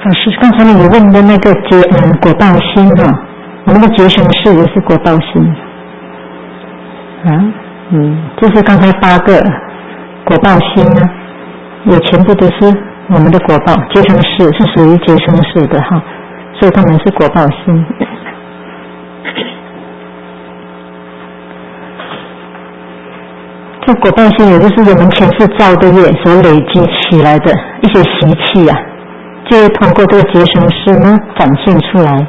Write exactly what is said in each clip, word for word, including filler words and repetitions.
老师，刚才你问的那个结嗯果报心哈，我们的结生事也是果报心啊，嗯，就是刚才八个果报心呢，也全部都是我们的果报，结生事是属于结生事的哈，所以他们是果报心。这果报心也就是我们前世造的业所累积起来的一些习气啊，就会通过这个结生事呢展现出来。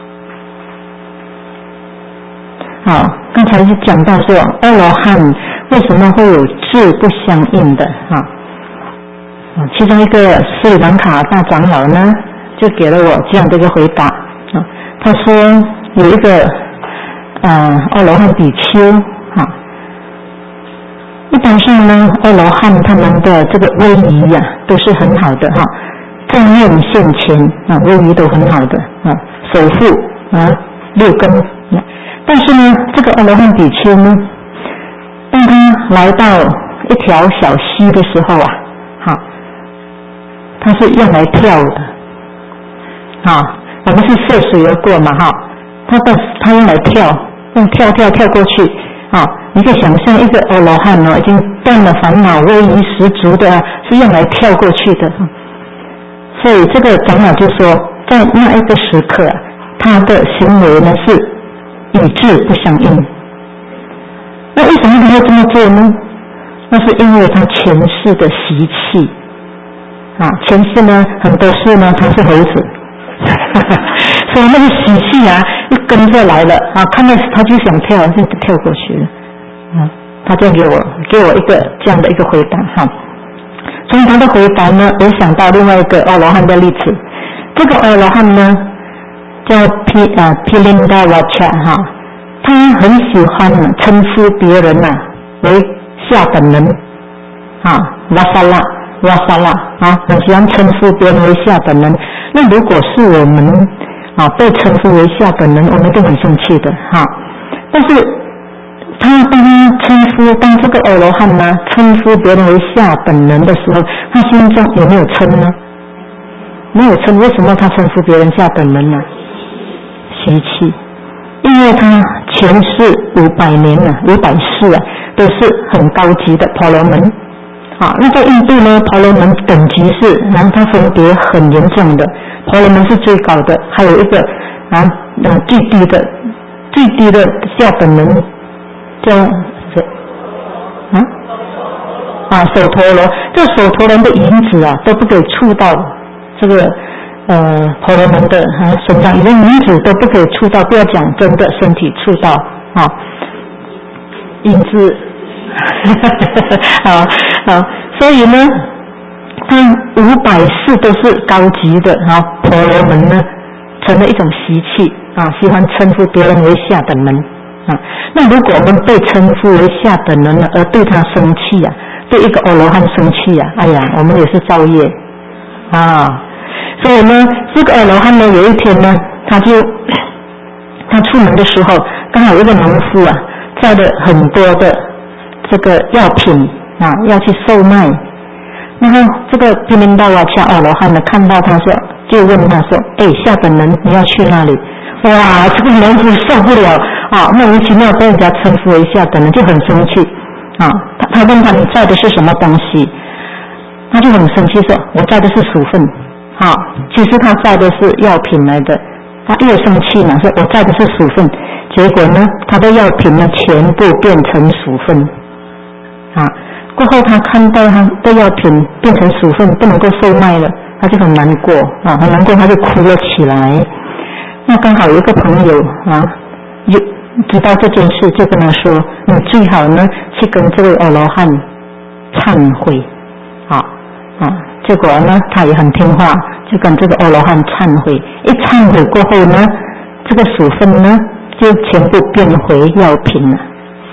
好，刚才是讲到说阿罗汉为什么会有智不相应的啊？其中一个斯里兰卡大长老呢，就给了我这样的一个回答啊。他说有一个呃阿罗汉比丘啊，一般上呢阿罗汉他们的这个威仪呀、啊、都是很好的哈、啊，正面现前啊，威仪都很好的啊，守护啊六根。但是呢，这个阿罗汉比丘呢，当他来到一条小溪的时候啊，哈，他是用来跳的，啊，我们是涉水而过嘛，哈，他的他用来跳，用跳跳跳过去，啊，你可以想象一个阿罗汉哦，已经断了烦恼，威仪十足的，是用来跳过去的，所以这个长老就说，在那一个时刻、啊，他的行为呢是与智不相应。那为什么他会这么做呢？那是因为他前世的习气啊，前世呢很多事呢他是猴子，所以那个习气啊又跟着来了啊，看到他就想跳，就跳过去了啊。他就给我给我一个这样的一个回答哈。从他的回答呢，我想到另外一个阿罗汉的例子。这个阿罗汉呢叫毗啊毗林达瓦恰哈，他很喜欢称呼别人呐、啊、为下等人啊，瓦萨拉瓦萨拉啊，很喜欢称呼别人为下等人。那如果是我们啊被称呼为下等人，我们都很生气的哈、啊。但是他当称呼当这个阿罗汉呢称呼别人为下等人的时候，他心中有没有嗔呢？没有嗔，为什么他称呼别人下等人呢？习气，因为他前世五百年了，五百世啊，都是很高级的婆罗门啊。那在印度呢，婆罗门等级是，然后它分别很严重的，婆罗门是最高的，还有一个啊呃最低的，最低的下等人叫谁？啊啊首陀罗，这首陀罗的银子啊都不可以触到这个。呃，婆罗门的啊身上，连银子都不可以触到，不要讲真的身体触到啊，银子，好好，所以呢，他五百世都是高级的啊，婆罗门呢成了一种习气啊，喜欢称呼别人为下等人啊。那如果我们被称呼为下等人呢，而对他生气啊，对一个阿罗汉生气啊，哎呀，我们也是造业啊。所以呢，这个阿罗汉呢，有一天呢，他就他出门的时候，刚好有一个农夫啊，载了很多的这个药品啊，要去售卖。然后这个毗林达瓦恰阿罗汉呢，看到他说，就问他说：“哎，下等人，你要去哪里？”哇，这个农夫受不了啊，莫名其妙被人家称呼为下等人，就很生气啊。他他问他你载的是什么东西？他就很生气说：“我载的是薯粉。”好，其实他载的是药品来的，他越生气嘛，说我载的是薯粉，结果呢，他的药品呢全部变成薯粉，啊，过后他看到他的药品变成薯粉不能够售卖了，他就很难过啊，很难过，他就哭了起来。那刚好有一个朋友啊，就知道这件事，就跟他说，你最好呢去跟这位阿罗汉忏悔，啊啊。结果呢，他也很听话，就跟这个阿罗汉忏悔。一忏悔过后呢，这个薯粉呢就全部变回药品了。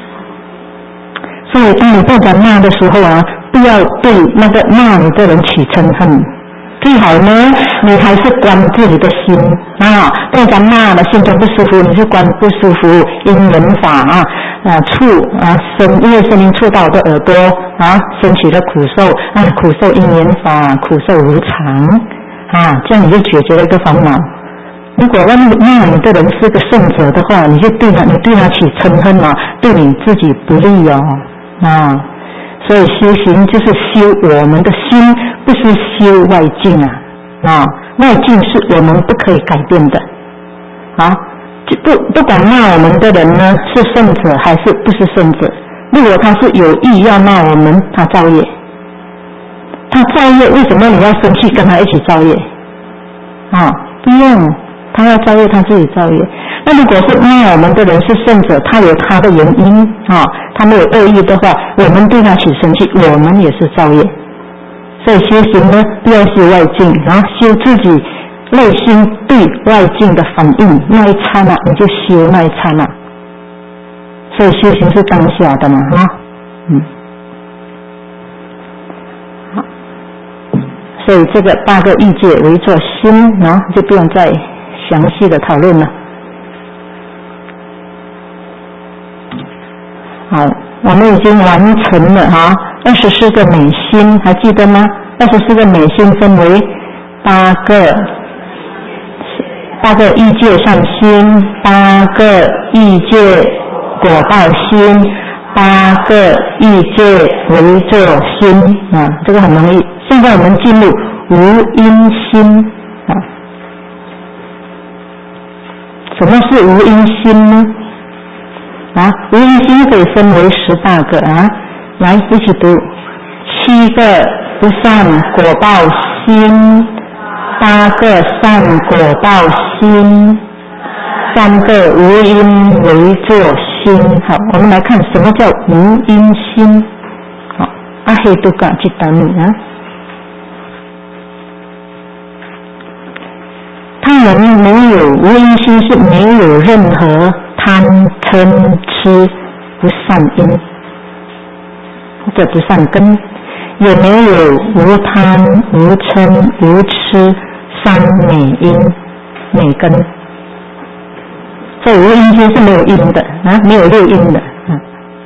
所以当你被人骂的时候啊，不要对那个骂你的人起嗔恨，最好呢，你还是关自己的心啊。被人骂了，心中不舒服，你就关不舒服，因缘法啊。啊，触啊声，因为声音触到我的耳朵啊，升起了苦受啊，苦受因缘法，苦受无常啊，这样你就解决了一个烦恼。如果那那你的人是个圣者的话，你就对他，你对他起嗔恨嘛，对你自己不利哦。啊，所以修行就是修我们的心，不是修外境啊。啊，外境是我们不可以改变的。啊，不不管骂我们的人呢是圣者还是不是圣者，如果他是有意要骂我们，他造业。他造业，为什么你要生气跟他一起造业？啊，不用。他要造业，他自己造业。那如果是骂我们的人是圣者，他有他的原因啊，他没有恶意的话，我们对他起生气，我们也是造业。所以修行呢，不要修外境，然后修自己内心对外境的反应，那一刹那你就修那一刹那。所以修行是当下的嘛，哈，嗯，好。所以这个八个欲界为作心，然后就不用再详细的讨论了。好，我们已经完成了哈，二十四个美心，还记得吗？二十四个美心分为八个八个欲界上心，八个欲界果报心，八个欲界为作心啊，这个很容易。现在我们进入无因心啊。什么是无因心呢？啊，无因心可以分为十八个啊，来一起读：七个不善果报心，八个善果报心，三个无因为作心。好，我们来看什么叫无因心。好，阿黑都嘎吉达米啊。他们没有无因心，是没有任何贪嗔痴不善因或者不善根，也没有无贪无嗔无痴三美因美根。所以无因心是没有因的啊，没有六因的。啊，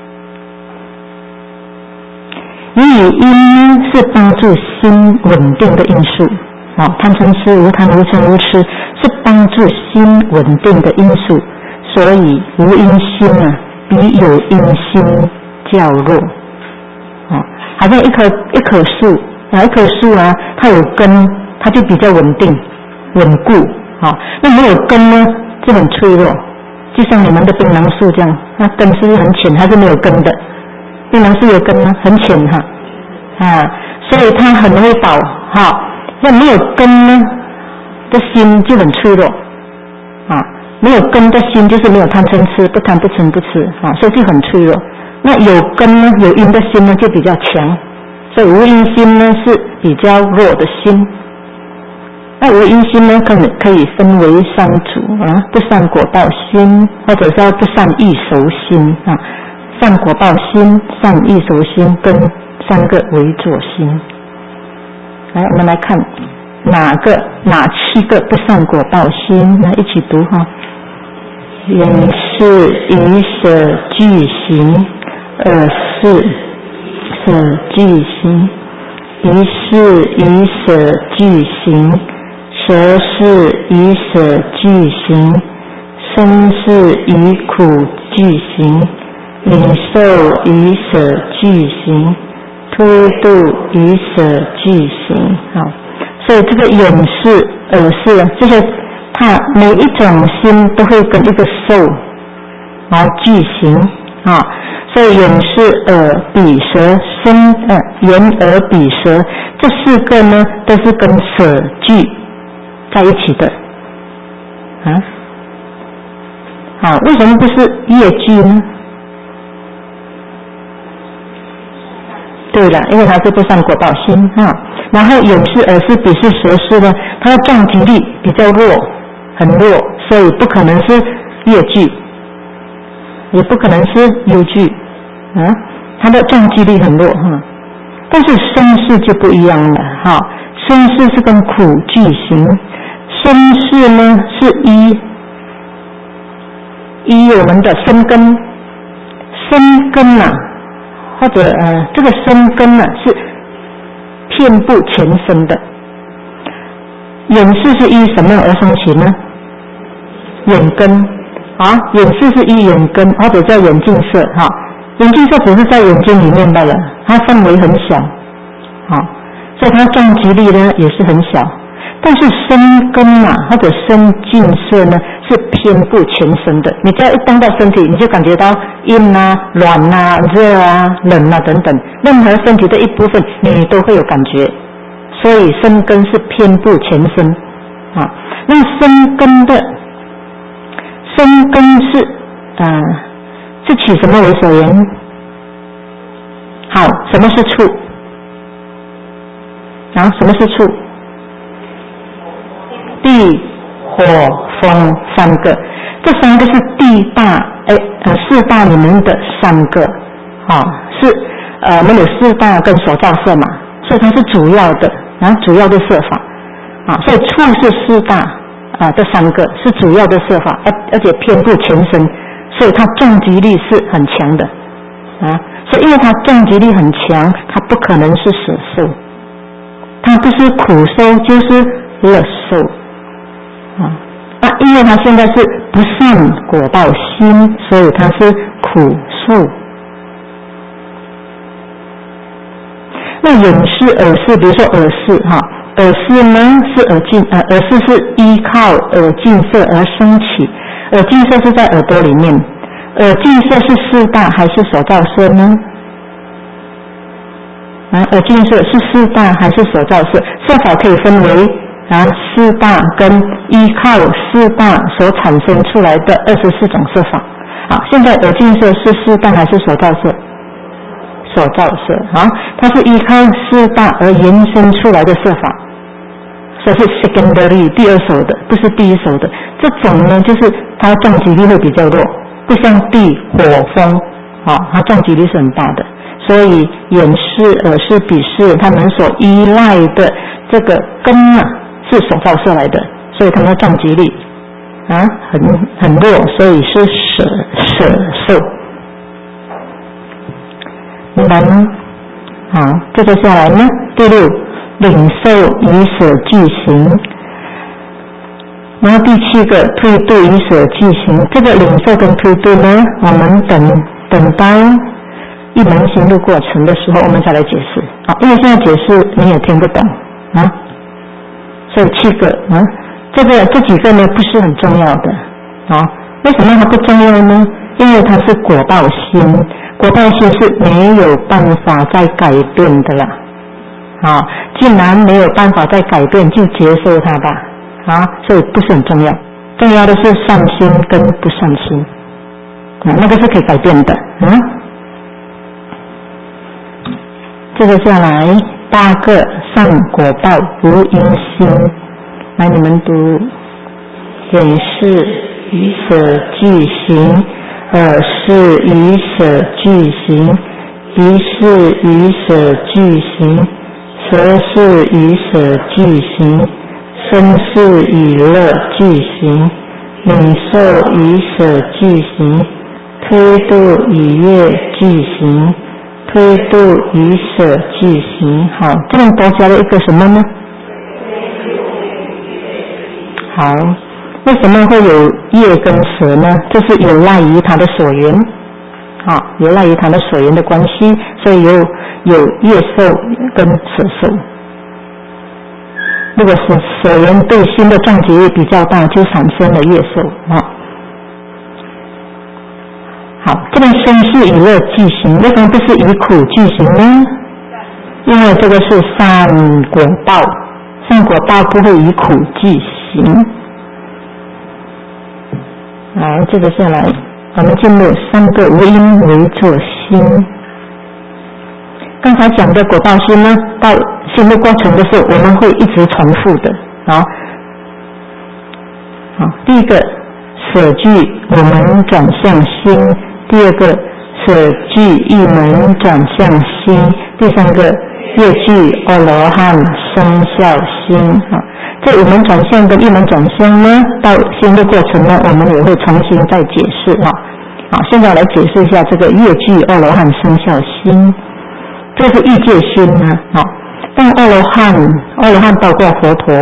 因为因是帮助心稳定的因素。哦，贪嗔痴无贪无嗔无痴是帮助心稳定的因素，所以无因心啊比有因心较弱。哦，好像一棵一棵树啊，一棵树啊，它有根，它就比较稳定稳固。啊、哦，那没有根呢，就很脆弱。就像你们的槟榔树这样，那根是不是很浅，还是没有根的？槟榔树有根吗？很浅哈，啊，所以它很容易倒哈。那没有根呢的心就很脆弱啊，没有根的心就是没有贪嗔痴，不贪不嗔不痴啊，所以就很脆弱。那有根呢，有因的心呢就比较强，所以无因心呢是比较弱的心。那无因心呢，可可以分为三组啊，不善果报心，或者叫不善意熟心啊，善果报心、善意熟心跟三个为作心。来，我们来看哪个哪七个不善果报心，来一起读哈。眼是以舍俱行，耳是舍俱行，鼻是以舍俱行，舌是以舍俱行，身是以苦俱行，领受以舍俱行，突度以舍俱行。好，所以这个眼识、耳识这些，它每一种心都会跟一个受啊俱行啊。所以眼识、耳、鼻、舌、身呃眼、耳、鼻、舌这四个呢，都是跟舍俱在一起的啊。好，为什么不是业俱呢？对了，因为它是不善果报心啊。然后眼识、耳识、鼻识、舌识呢，它的撞击力比较弱，很弱，所以不可能是业俱，也不可能是忧俱啊。它的撞击力很弱哈。但是身识就不一样了哈，身识是跟苦俱行，身识呢是依依我们的身根，身根啊。或者呃，这个身根呢是遍布全身的， 眼识是依什么而升起呢？眼根啊，眼识是依眼根，或者叫眼镜色哈。眼镜色只是在眼睛里面罢了，它范围很小啊，所以它撞击力呢也是很小。但是身根啊，或者身镜色呢，是遍布全身的。你只要一动到身体，你就感觉到阴啊、暖啊、热啊、冷啊等等，任何身体的一部分，你都会有感觉。所以身根是遍布全身啊。那身根的身根是啊、呃，是起什么为所缘？好，什么是触？啊，什么是触？地、火、风三个，这三个是地大哎呃四大里面的三个啊，是呃我们有四大跟所造色嘛，所以它是主要的啊主要的色法啊，所以触是四大啊这三个是主要的色法，而而且遍布全身，所以它撞击力是很强的啊，所以因为它撞击力很强，它不可能是舍受，它不是苦受就是乐受。啊，那因为他现在是不善果报心，所以他是苦受。那眼识、耳识，比如说耳识哈，耳识呢是耳镜，呃，耳识是依靠耳镜色而升起，耳镜色是在耳朵里面，耳镜色是四大还是所造色呢？啊，耳镜色是四大还是所造色？色法可以分为。啊，四大跟依靠四大所产生出来的二十四种色法。好，现在耳镜色是四大还是所造色？所造色啊，它是依靠四大而延伸出来的色法，所以是 secondary 第二手的，不是第一手的。这种呢，就是它撞击力会比较弱，不像地、火、风啊，它撞击力是很大的。所以眼识、耳识、鼻识，他们所依赖的这个根啊。是所造色来的，所以它的撞击力啊很很弱，所以是舍舍受，明白吗？好，接着下来呢，第六，领受以舍具行，然后第七个推度以舍具行。这个领受跟推度呢，我们等等到一门行路过程的时候，我们再来解释啊，因为现在解释你也听不懂啊。所以七个啊，这个这几个呢不是很重要的啊。为什么它不重要呢？因为它是果报心，果报心是没有办法再改变的啦。啊，既然没有办法再改变，就接受它吧。啊，所以不是很重要，重要的是善心跟不善心，啊，那个是可以改变的。啊，接着下来。八个善果报无因心，来你们读：眼识以舍具行，耳识以舍具行，鼻识以舍具行，舌识以舍具行，身识以乐具行，领受以舍具行，推度以乐具行。推度以舍具行，好，这边多加了一个什么呢？好，为什么会有业跟舍呢？这是有赖于它的所缘，啊，有赖于它的所缘的关系，所以有有业受跟舍受。如果是所缘对心的撞击力比较大，就产生了业受啊。好，这边身是以乐具行，为什么不是以苦具行呢？因为这个是善果报，善果报不会以苦具行。好，接着下来，我们进入三个无因为作心。刚才讲的果报心呢，到心的过程的时候，我们会一直重复的。好，好，第一个舍具我们转向心。第二个舍具一门转向心，第三个业具阿罗汉生效心。啊，这五门转向跟一门转向呢，到心的过程呢，我们也会重新再解释啊。好，现在来解释一下这个业具阿罗汉生效心，这是欲界心呢。好，但阿罗汉，阿罗汉包括佛陀，佛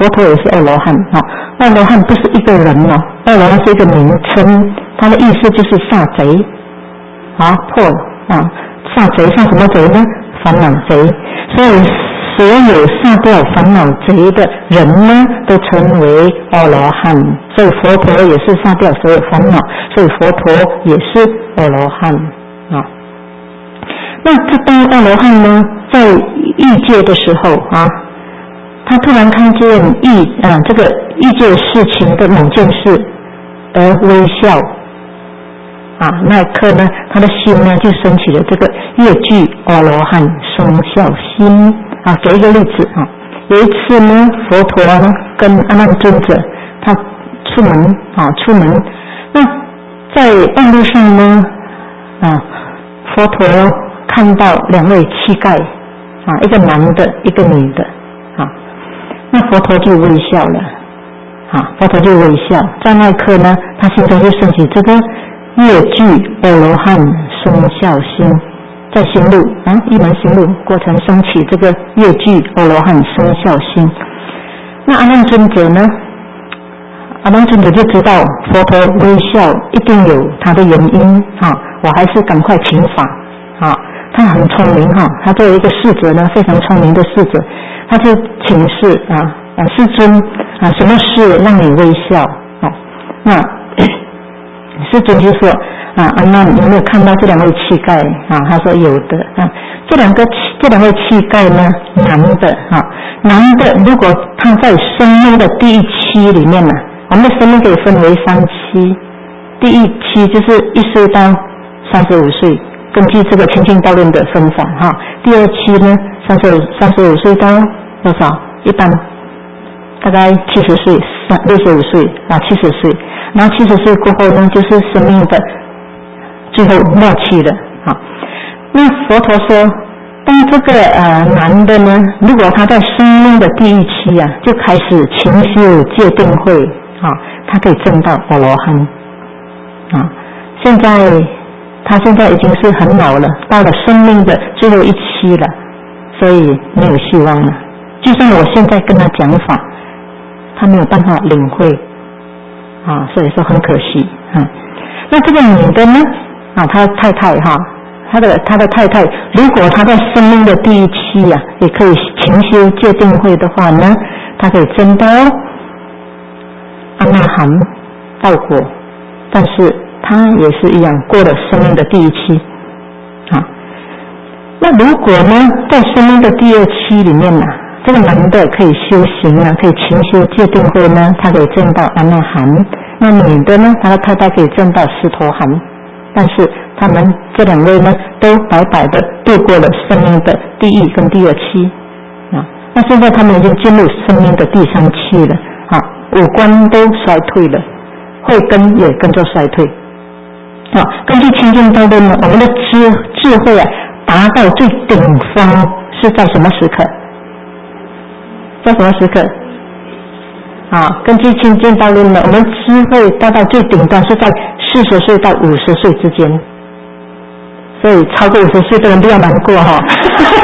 佛陀也是阿罗汉啊。阿罗汉不是一个人哦，阿罗汉是一个名称，它的意思就是杀贼啊，破啊，杀贼，杀什么贼呢？烦恼贼。所以所有杀掉烦恼贼的人呢，都称为阿罗汉。所以佛陀也是杀掉所有烦恼，所以佛陀也是阿罗汉啊。那这当阿罗汉呢，在欲界的时候啊，他突然看见欲啊这个欲界事情的某件事而微笑啊，那一刻呢，他的心呢就升起了这个越具阿罗汉生笑心啊。给一个例子啊，有一次呢，佛陀呢跟阿难尊者他出门啊，出门，那在半路上呢啊，佛陀看到两位乞丐啊，一个男的，一个女的啊，那佛陀就微笑了啊，佛陀就微笑，在那一刻呢，他心中就升起这个越具阿罗汉生笑心，在行路啊，一门行路过程升起这个越具阿罗汉生笑心。那阿难尊者呢？阿难尊者就知道佛陀微笑一定有他的原因啊，我还是赶快请法啊。他很聪明哈，他作为一个侍者呢，非常聪明的侍者，他就请示啊啊世尊啊，什么事让你微笑啊？那世尊就说啊，阿难有没有看到这两位乞丐啊？他说有的啊，这两个这两位乞丐呢，男的啊，男的如果他在生命的第一期里面呢，我们的生命可以分为三期，第一期就是一岁到三十五岁。根据这个清净道论的分法哈，第二期呢，三十五三十五岁到多少？一般大概七十岁，六十五岁啊，七十岁。然后七十岁过后呢，就是生命的最后末期了啊。那佛陀说，当这个呃男的呢，如果他在生命的第一期啊，就开始勤修戒定慧啊，他可以证到阿罗汉啊。现在。他现在已经是很老了，到了生命的最后一期了，所以没有希望了。就算我现在跟他讲法，他没有办法领会啊，所以说很可惜啊。那这个女的呢？啊，他太太哈，他的他的太太，如果他在生命的第一期呀、啊，也可以勤修戒定慧的话呢，他可以证到阿那含道果，但是。他也是一样过了生命的第一期啊。那如果呢，在生命的第二期里面呢、啊，这个男的可以修行啊，可以勤修戒定慧呢，他可以证到阿那含；那女的呢，他的太太可以证到斯陀含。但是他们这两位呢，都白白的度过了生命的第一跟第二期啊。那现在他们已经进入生命的第三期了啊，五官都衰退了，慧根也跟着衰退。啊，根据清净道论呢，我们的智智慧啊，达到最顶峰是在什么时刻？在什么时刻？啊，根据清净道论呢，我们智慧达到最顶端是在四十岁到五十岁之间，所以超过五十岁的人不要难过哈、哦。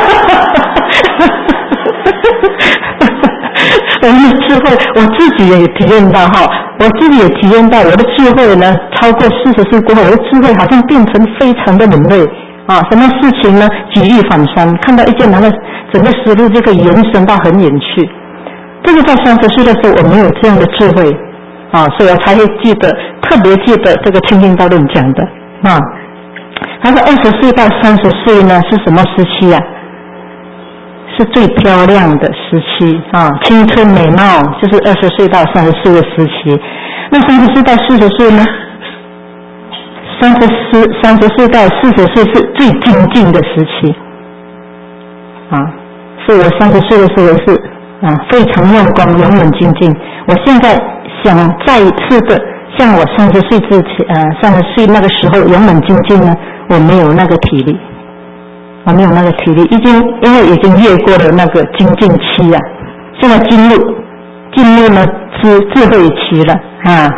我们的智慧，我自己也体验到哈，我自己也体验到我的智慧呢，超过四十岁过后，我的智慧好像变成非常的敏锐啊，什么事情呢，举一反三，看到一件难的，整个思路就可以延伸到很远去。这个在三十岁的时候我没有这样的智慧啊，所以我才会记得，特别记得这个清净道论讲的啊。他说二十岁到三十岁呢是什么时期啊？是最漂亮的时期啊，青春美貌就是二十岁到三十岁的时期。那三十岁到四十岁呢？三十岁三十岁到四十岁是最精进的时期啊。所以我三十岁的时候是啊非常用功，勇猛精进。我现在想再一次的像我三十岁之前呃三十岁那个时候勇猛精进呢，我没有那个体力。我没有那个体力，已经因为已经越过了那个精进期啊，现在进入进入呢智智慧期了啊。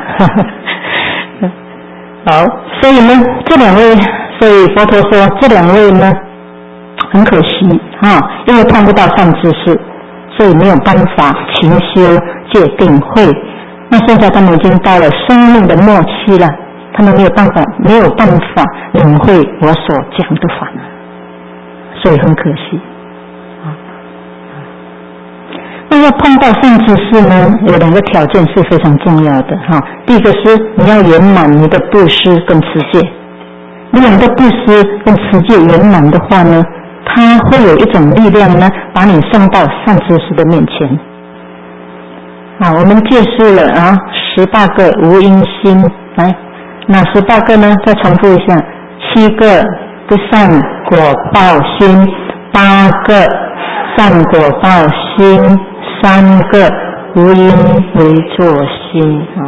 好，所以呢这两位，所以佛陀说这两位呢很可惜啊，因为看不到善知识， 所以没有办法勤修戒定慧。那现在他们已经到了生命的末期了，他们没有办法没有办法领会我所讲的法，所以很可惜。那要碰到善知识呢，有两个条件是非常重要的哈。第一个是你要圆满你的布施跟持戒，如果你的布施跟持戒圆满的话呢，它会有一种力量呢，把你送到善知识的面前。啊，我们介绍了啊十八个无因心，来，哪十八个呢？再重复一下：七个不善果报心，八个善果报心，三个无因为作心啊。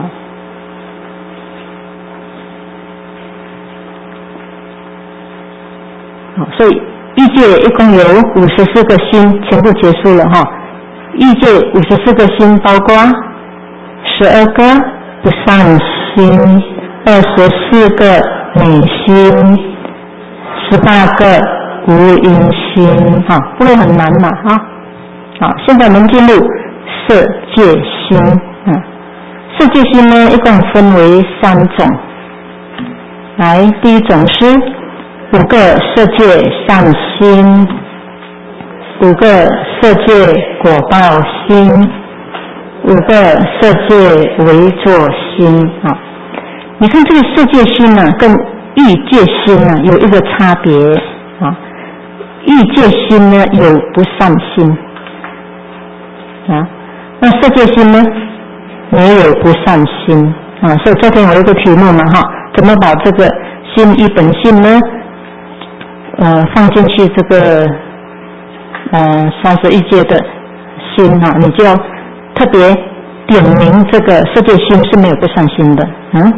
好，所以欲界一共有五十四个心，全部结束了哈。欲界五十四个心包括十二个不善心，二十四个美心，十八个无因心，哈，不会很难嘛哈。好，现在我们进入色界心，嗯，色界心呢一共分为三种。来，第一种是五个色界善心，五个色界果报心，五个色界为作心啊。你看这个色界心呢，跟欲界心呢有一个差别啊。欲界心呢有不善心啊，那色界心呢没有不善心啊。所以昨天我有一个题目嘛哈，怎么把这个心一本性呢？呃，放进去这个呃三十一界的心哈，你就要特别点明这个色界心是没有不善心的，嗯。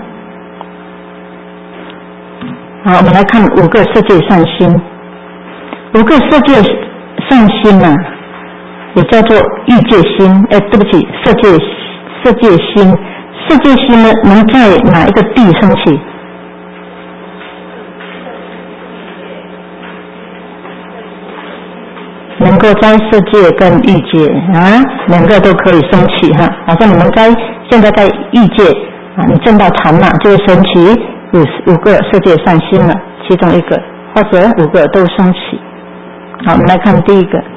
好，我们来看五个色界善心，五个色界善心呢、啊，也叫做欲界心，哎，对不起，色界色界心，色界心呢能在哪一个地升起？能够在色界跟欲界啊，两个都可以升起哈。好像你们在现在在欲界啊，你证到禅了，就会升起五五个色界善心了，其中一个或者五个都升起。好，我们来看第一个，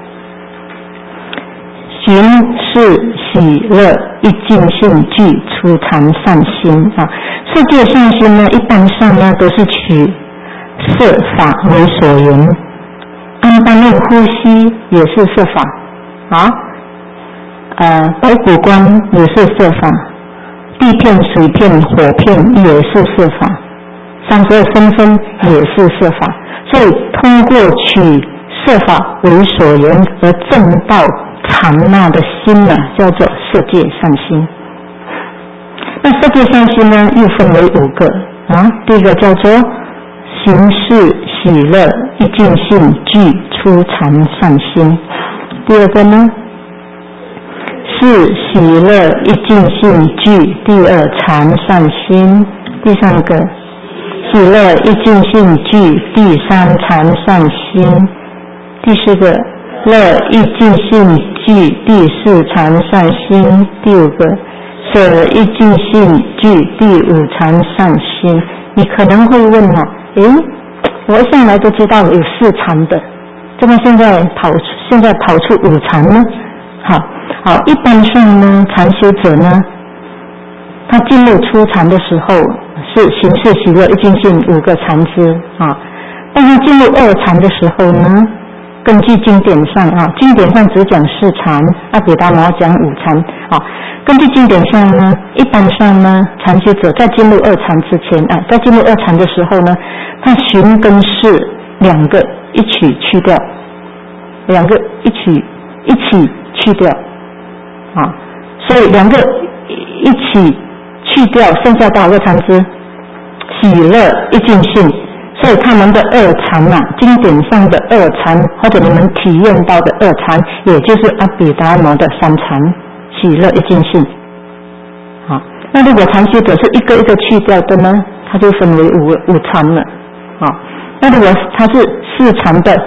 寻是喜乐一净性具初禅善心啊。色界善心呢，一般上呢都是取色法为所缘。安般念呼吸也是色法啊，呃，白骨观也是色法，地片、水片、火片也是色法，三十二分分也是色法。所以通过取色法为所缘而证到禅那的心呢，叫做色界善心。那色界善心呢，又分为五个啊，第一个叫做行识喜乐一净性具初禅善心，第二个呢是喜乐一净性具第二禅善心，第三个喜乐一净性具第三禅善心，第四个乐一净性具第四禅善心，第五个舍一净性具第五禅善心。你可能会问哈、啊诶，我一向来都知道有四禅的，怎么现在跑现在跑出五禅呢？好，好，一般上呢，禅修者呢，他进入初禅的时候是行识喜乐一净性五个禅支啊，但是进入二禅的时候呢，根据经典上啊，经典上只讲四禅，阿毗达摩讲五禅啊。根据经典上呢，一般上呢，禅修者在进入二禅之前，啊，在进入二禅的时候呢，他寻跟识两个一起去掉，两个一起一起去掉，啊，所以两个一起去掉，剩下多少个禅支？喜乐一净性。所以他们的二禅啊，经典上的二禅，或者你们体验到的二禅，也就是阿毗达摩的三禅，喜乐一净性。好，那如果禅修者是一个一个去掉的呢，它就分为五五禅了。好，那如果它是四禅的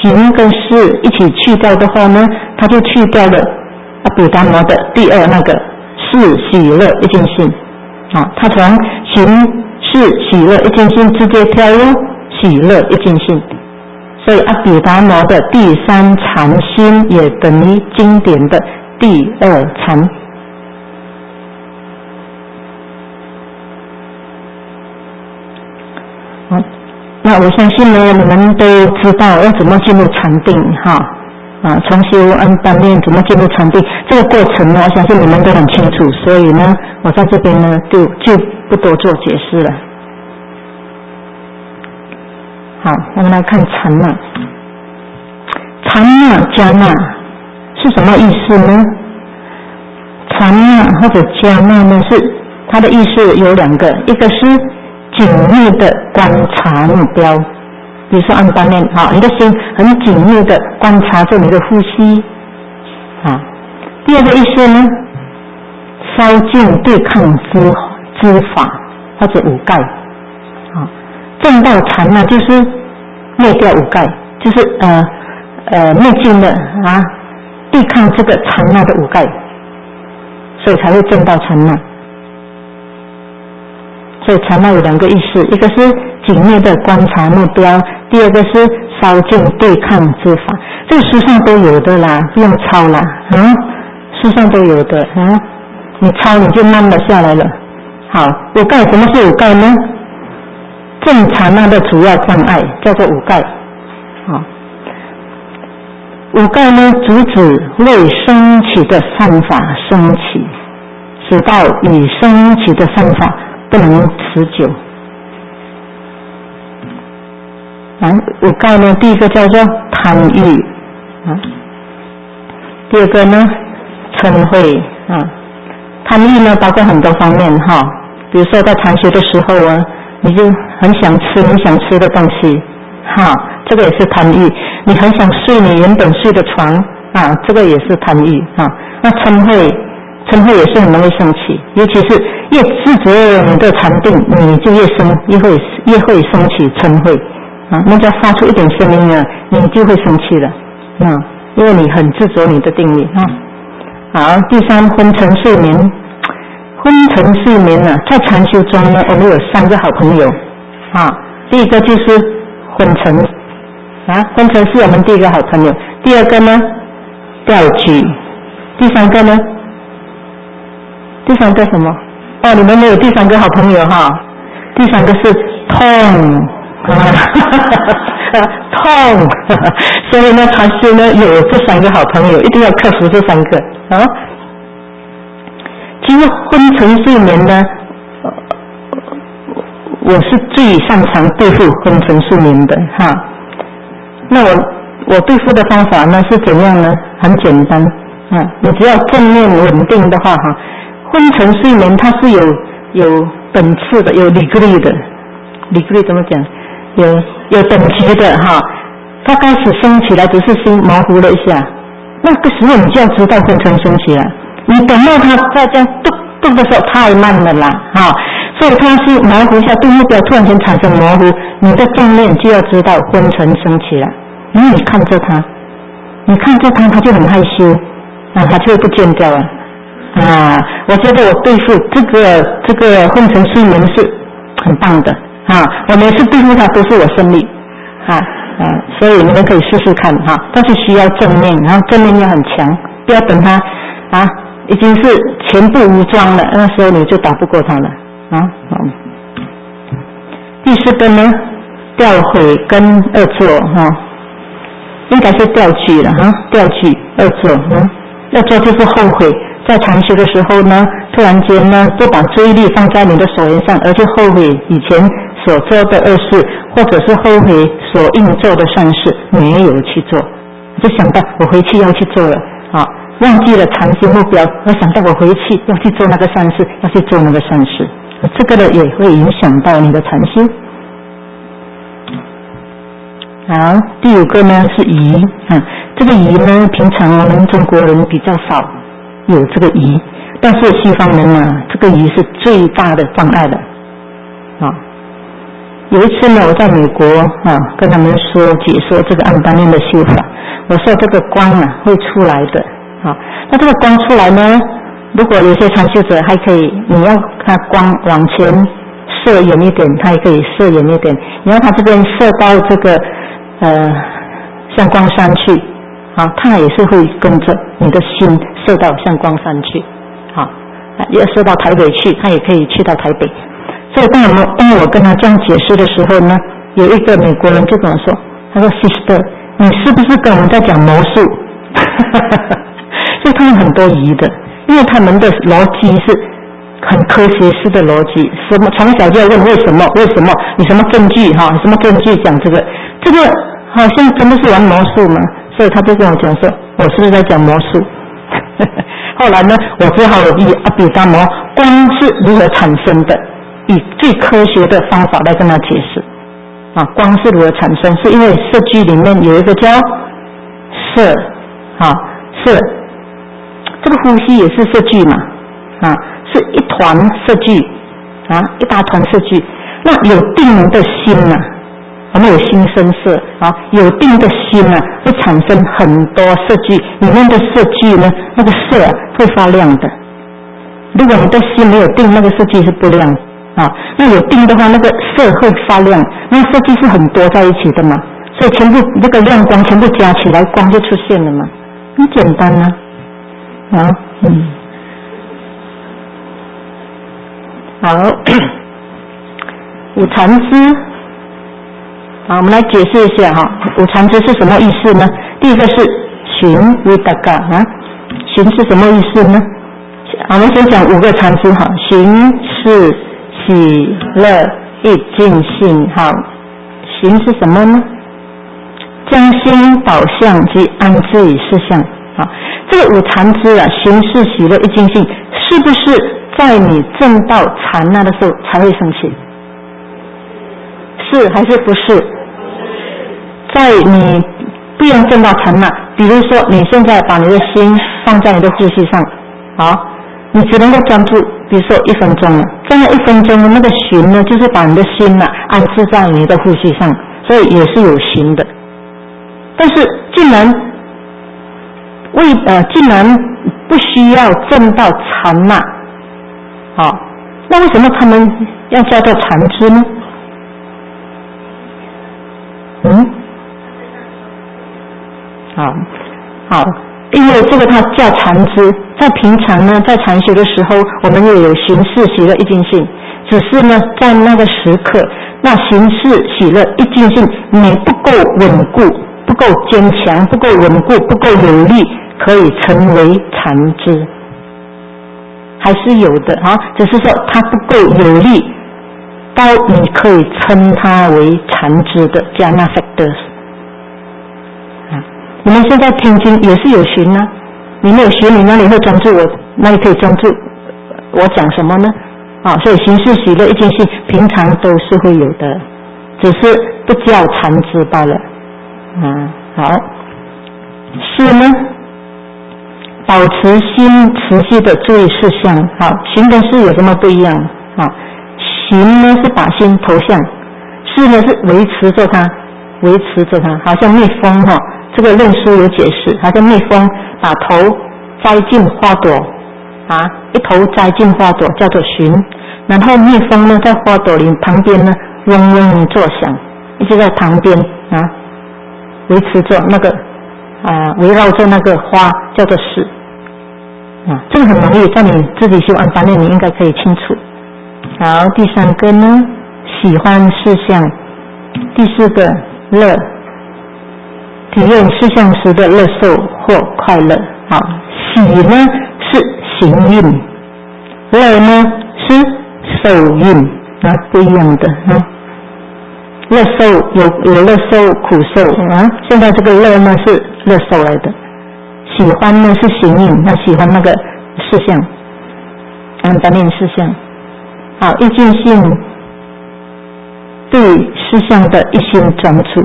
行跟识一起去掉的话呢，它就去掉了阿毗达摩的第二那个识喜乐一见性啊，它从行识喜乐一见性直接跳入喜乐一见性，所以阿毗达摩的第三禅心也等于经典的第二禅。好，那我相信呢，你们都知道要怎么进入禅定哈，啊，重修安般念怎么进入禅定，这个过程呢，我相信你们都很清楚，所以呢，我在这边呢就就不多做解释了。好，我们来看禅那，禅那迦那是什么意思呢？禅那或者迦那呢，是它的意思有两个，一个是紧密的观察目标，比如说安般念啊，你的心很紧密的观察着你的呼吸啊。第二个意思呢，烧尽对抗之之法或者五盖啊。正道禅呢，就是灭掉五盖，就是呃呃灭尽了啊，对抗这个禅那的五盖，所以才会正道禅那。所以禅那有两个意思，一个是紧密的观察目标，第二个是烧尽对抗之法。这个书上都有的啦，不用抄啦，啊，书上都有的啊，你抄你就慢了下来了。好，五盖什么是五盖呢？正禅那的主要障碍叫做五盖。啊，五盖呢，主旨未升起的善法升起，使到已升起的善法不能持久。啊，五盖呢，第一个叫做贪欲啊，第二个呢嗔恚啊。贪欲呢包括很多方面哈，比如说在禅修的时候啊，你就很想吃你想吃的东西哈，这个也是贪欲。你很想睡你原本睡的床啊，这个也是贪欲啊。那嗔恚，嗔恚也是很容易生气，尤其是越执着你的禅定，你就越生越会越会生起嗔恚啊。人家发出一点声音啊，你就会生气了啊，因为你很执着你的定力啊。好，第三，昏沉睡眠。昏沉睡眠呢，在禅修中呢，我们有三个好朋友啊。第一个就是昏沉啊，昏沉是我们第一个好朋友。第二个呢，调举。第三个呢，第三个什么？哦，你们没有第三个好朋友哈。第三个是痛啊，痛。所以呢，禅师呢有这三个好朋友，一定要克服这三个啊。其实昏沉睡眠呢，我是最擅长对付昏沉睡眠的哈。那我我对付的方法呢是怎样呢？很简单啊，你只要正面稳定的话哈，昏沉睡眠它是有有等次的，有 degree 的 ，degree 怎么讲？有有等级的哈。它开始升起来只是心模糊了一下，那个时候你就要知道昏沉升起来。你等到它在这样动动的时候太慢了啦，哈、哦，所以它是模糊一下，对目标突然间产生模糊，你的正念就要知道昏沉升起来，因为你看着它，你看着它，它就很害羞，啊，它就会不见掉了，啊，我觉得我对付这个这个昏沉睡眠是很棒的，啊，我每次对付它都是我胜利，啊啊，所以你们可以试试看哈、啊，但是需要正念，然后正念要很强，不要等它啊。已经是全部武装了，那时候你就打不过他了啊！嗯、第四个呢，调悔跟恶作哈、啊，应该是调举了哈，调举恶作啊，恶作就是后悔，在禅修的时候呢，突然间呢，不把注意力放在你的所缘上，而且后悔以前所做的恶事，或者是后悔所应做的善事没有去做，就想到我回去要去做了啊。忘记了禅修目标，我想到我回去要去做那个善事，要去做那个善事，这个呢也会影响到你的禅修。好，第五个呢是疑啊，这个疑呢，平常我们中国人比较少有这个疑，但是西方人啊，这个疑是最大的障碍的啊。 有一次呢，我在美国啊，跟他们说解说这个安般念的修法，我说这个光啊会出来的啊，那这个光出来呢，如果有些禅修者还可以，你要他光往前射远一点，他也可以射远一点，你要他这边射到这个呃向光山去啊，他也是会跟着你的心射到向光山去啊，要射到台北去，他也可以去到台北。所以当我当我跟他这样解释的时候呢，有一个美国人就跟我说，他说 Sister， 你是不是跟我们在讲魔术？所以他们很多疑的，因为他们的逻辑是很科学式的逻辑，什么从小就要问为什么为什么，你什么根据哈，什么根据讲这个，这个好像真的是玩魔术嘛，所以他就跟我讲说，我是不是在讲魔术？后来呢，我只好以阿毗达摩光是如何产生的，以最科学的方法来跟他解释啊，光是如何产生，是因为色句里面有一个叫色啊色，这个呼吸也是色句嘛啊，是一团色句啊，一大团色句。那有定的心啊，我们有心生色啊，有定的心啊，会产生很多色句，里面的色句呢，那个色啊会发亮的。如果你的心没有定，那个色句是不亮啊。那有定的话，那个色会发亮，那色句是很多在一起的嘛，所以全部这个亮光全部加起来，光就出现了嘛，很简单啊。啊，嗯，好，五禅师。好，我们来解释一下哈，五禅支是什么意思呢？第一个是寻维达嘎啊，寻是什么意思呢？我们先讲五个禅支哈，寻是喜乐一尽性，好，寻是什么呢？将心导向及安置于事项啊，这个五禅支啊，寻是喜乐一尽性，是不是在你证到禅那的时候才会升起？是还是不是？在你不用证到禅那，比如说你现在把你的心放在你的呼吸上，好，你只能够专注，比如说一分钟了，在那一分钟的那个寻呢，就是把你的心呢安置在你的呼吸上，所以也是有寻的。但是既然为呃既然不需要证到禅那，好，那为什么他们要叫做禅支呢？嗯，好，好，因为这个它叫禅支，在平常呢，在禅修的时候，我们也有寻视喜乐一尽性，只是呢，在那个时刻，那寻视喜乐一尽性你不够稳固，不够坚强，不够稳固，不够有力，可以成为禅支，还是有的啊，只是说它不够有力。到你可以称它为禅支的加那 factors 啊，你们现在听经也是有寻啊，你没有寻，你哪里会专注我？哪里可以专注我讲什么呢？啊，所以寻视喜乐一尽性，平常都是会有的，只是不叫禅支罢了。啊，好，是呢，保持心持续的注意事项。好，寻跟视有什么不一样？啊？行呢是把心投向，事呢是维持着它，维持着它，好像蜜蜂哈、哦，这个论书有解释，好像蜜蜂把头栽进花朵啊，一头栽进花朵叫做寻，然后蜜蜂呢在花朵里旁边呢嗡嗡作响，一直在旁边啊，维持着那个啊，围绕着那个花叫做事啊，这个很容易，在你自己修安般念你应该可以清楚。好，第三个呢，喜欢事项；第四个，乐，体验事项时的乐受或快乐。好，喜呢是行运，乐呢是受运，啊，不一样的啊。乐受有有乐受苦受啊，现在这个乐呢是乐受来的，喜欢呢是行运，他喜欢那个事项，安般念事项。好，一尽性对事项的一心专注，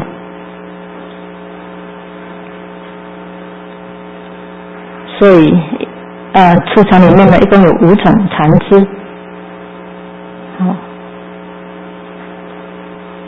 所以呃，初禅里面呢，一共有五种禅支。好，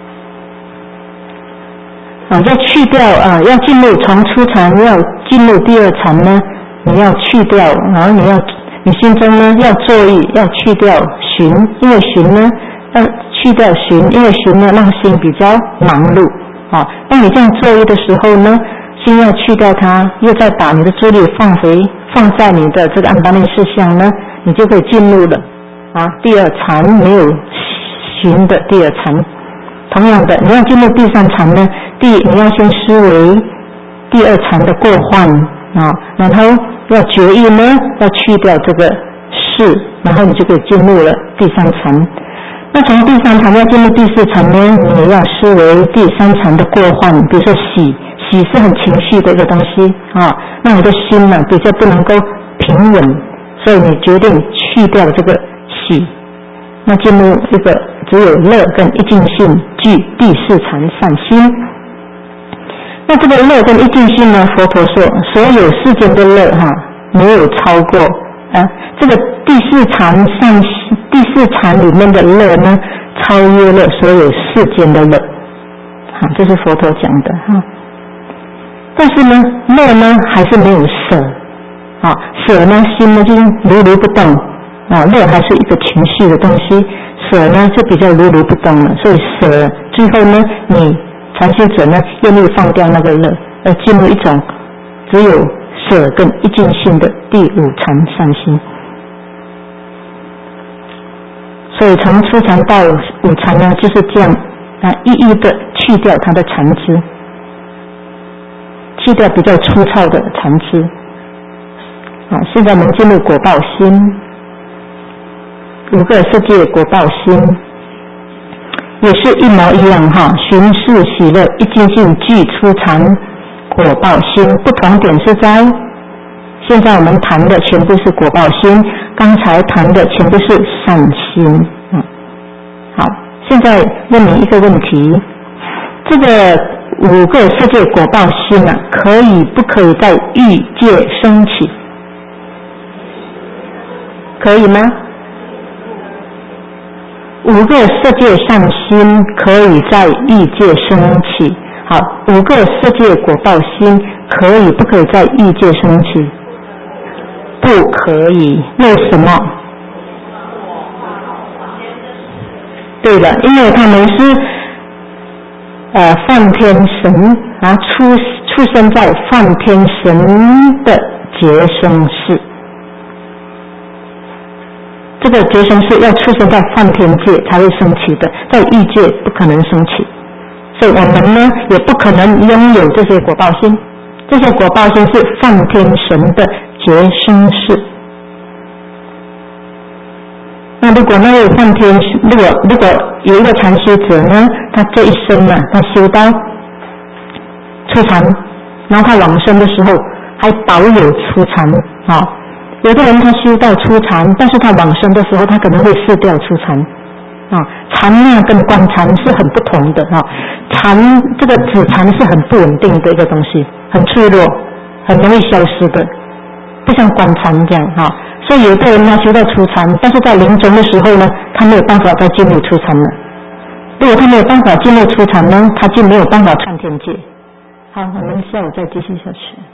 啊，要去掉啊，要进入从初禅要进入第二禅呢，你要去掉，然后你要你心中呢要作意，要去掉寻，因为寻呢要去掉寻，因为寻呢让心比较忙碌啊。当你这样作意的时候呢，心要去掉它，又再把你的注意力放回放在你的这个安般内事项呢，你就可以进入了啊第二禅，没有寻的第二禅。同样的，你要进入第三禅呢，第你要先思维第二禅的过患啊，然后要决意呢，要去掉这个事，然后你就可以进入了第三禅。那从第三禅要进入第四禅呢，你也要思维第三禅的过患，比如说喜，喜是很情绪的一个东西啊，那你的心呢比较不能够平稳，所以你决定去掉这个喜，那进入一个只有乐跟一境性具第四禅善心。那这个乐跟一境性呢，佛陀说所有世间的乐哈，没有超过啊，这个第四禅善心，第四禅里面的乐呢，超越了所有世间的乐，好，这是佛陀讲的哈。但是呢，乐呢还是没有舍，啊，舍呢心呢就是如如不动，啊，乐还是一个情绪的东西，舍呢就比较如如不动了，所以舍最后呢，你禅修者呢愿意放掉那个乐，而进入一种只有舍跟一境性的第五禅善心。所以从初禅到五禅呢，就是这样啊，一一的去掉它的残枝，去掉比较粗糙的残枝。啊，现在我们进入果报心，五个世界果报心，也是一模一样哈。寻视喜乐一境性具初禅果报心，不同点是在现在我们谈的全部是果报心，刚才谈的全部是善心。嗯，好，现在问你一个问题，这个五个世界果报心啊，可以不可以在欲界升起？可以吗？五个世界善心可以在欲界升起。好，五个世界果报心可以不可以在欲界升起？不可以。为什么？对了，因为他们是呃梵天神啊，出出生在梵天神的觉生世。这个觉生世要出生在梵天界才会升起的，在欲界不可能升起，所以我们呢也不可能拥有这些果报心。这些果报心是梵天神的觉生世。那如果那位梵天，如果如果有一个禅修者呢，他这一生呢，他修到初禅，然后他往生的时候还保有初禅啊。有的人他修到初禅，但是他往生的时候，他可能会失掉初禅啊。禅呢跟观禅是很不同的啊。禅这个止禅是很不稳定的一个东西，很脆弱，很容易消失的，不像观禅这样啊。所以有的人呢修到初禅，但是在临终的时候呢，他没有办法再进入初禅了。如果他没有办法进入初禅呢，他就没有办法创天界。好，我们下午再继续下去。